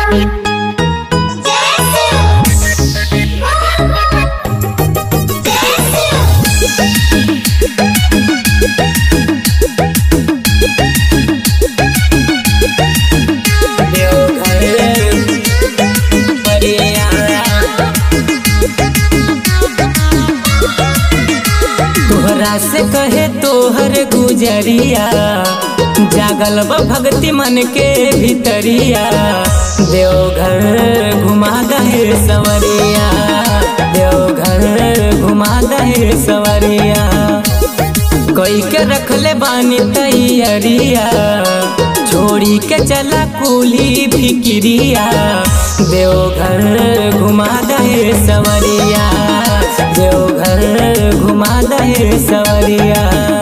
तोहरा से कहे तोहर गुजरिया जागल बा भक्ति मन के भीतरिया। देवघर घुमा दहे सवरिया, देवघर घुमा दहे सवरिया। कोई के रखले बानी तैयारिया, छोड़ी के चला कुली फिक्रिया। देवघर घुमा दहे सवरिया, देवघर घुमा दहे सवरिया।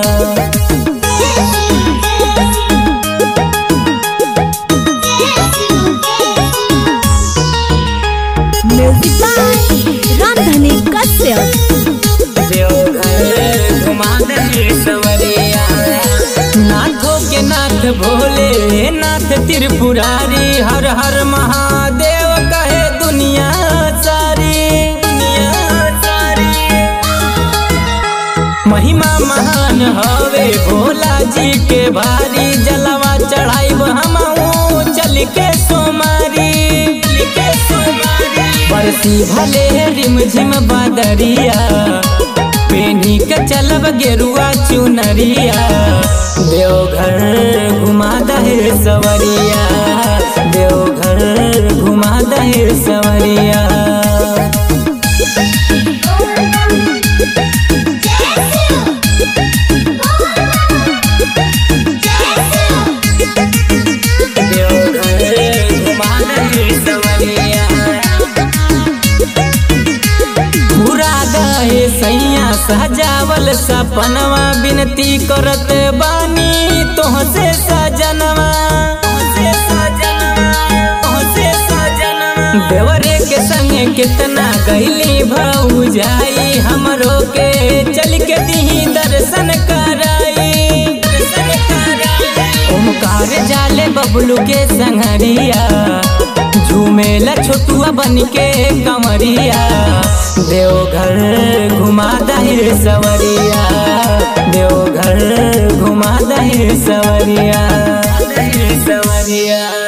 Music by Ramdhani Kashyap. देवघर घुमा दहे सवरिया। नाथों के नाथ भोले नाथ त्रिपुरारी, हर हर महादेव कहे दुनिया सारी, दुनिया सारी। महिमा महान हवे भोला जी के भारी, जलवा चढ़ाइब हमहू चल के सोमारी, चल के सोमारी। बरसी भले रिमझिम बादरिया, पेनी के चलब गेरुआ चुनरिया। देवघर घुमा दहे सवरिया, देवघर घुमा दहे सवरिया। सैया सजावल सपनवा, विनती करत बानी तोहसे सजनवा, तोहसे सजनवा, तोहसे सजनवा। देवरे के संगे कितना गईली भौजाई, हमरो के चल के दीही दर्शन कराई, दर्शन कराई। ओमकार जाले बबलू के संगरिया, झूमेला छोटुआ बन के कमरिया। देवघर घुमा दहे सवरिया, देवघर घुमा दहे सवरिया, सवरिया।